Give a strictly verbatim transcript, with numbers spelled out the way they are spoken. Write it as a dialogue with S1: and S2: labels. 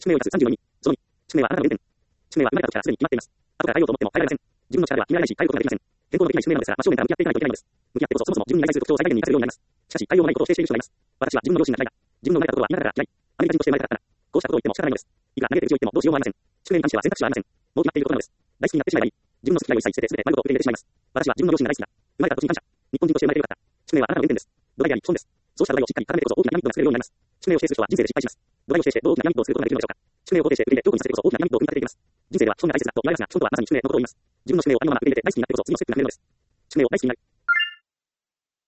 S1: 宿命を出すさんじゅうのに、そのに、宿命はあなたの原点。宿命は生まれた時からすでに決まっています。後から変えようと思っても変えられません。自分の力では決められないし、変えることができません。変更のできない宿命なのですが、真正面から向き合っていかないといけないのです。向き合ってこそ、そもそも自分に内在する特徴を最大限に活かせるようになります。しかし、変えようもないことを否定している人がいます。私は自分の両親が嫌いだ。自分の生まれたことは田舎から嫌い。アメリカ人として生まれたかったら、こうしたことを言っても仕方ないのです。いくら嘆いてるうちを言ってもどうしようもありません。宿命に関しては選択肢はありません。もう決まっていることなのです。大好きになってしまえばいい。自分の好き嫌いを一切捨てて全て丸ごと受け入れてしまいます。私は自分の両親が大好きだ。生まれた土地に感謝。日本人として生まれてよかった。宿命はあなたの原点です。土台であり、基本です。そうした土台をしっかり固めてこそ大きなピラミッドが作れるようになります。宿命を否定する人は人生で失敗します。土台を否定してどう大きなピラミッドを作ることができるのでしょうか。宿命を肯定して受け入れ強固にさせてこそ大きなピラミッドを組み立てていきます。人生では基本が大切だと言われますが、基本とはまさに宿命のことを言います。自分の宿命をありのまま受け入れて大好きになってこそ次のステップになれるのです。宿命を大好きになる。